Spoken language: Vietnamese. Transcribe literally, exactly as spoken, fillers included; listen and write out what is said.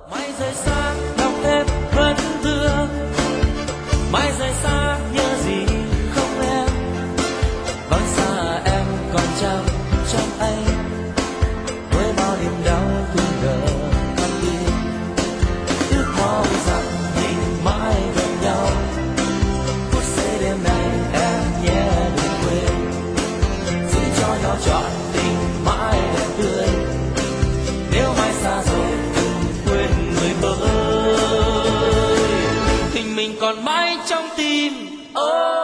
Mãi rời xa đau thêm vẫn thương, mãi rời xa nhớ gì không em, vắng xa em còn trao trong anh với bao niềm đau thương đờ khăn đi. Ước mong rằng mình mãi gần nhau, phút giây đêm nay em nhé đừng quên, giữ cho nhau trọn tình mãi đẹp tươi. Nếu mai xa rồi đừng quên người ơi, tình mình còn mãi trong tim. Oh.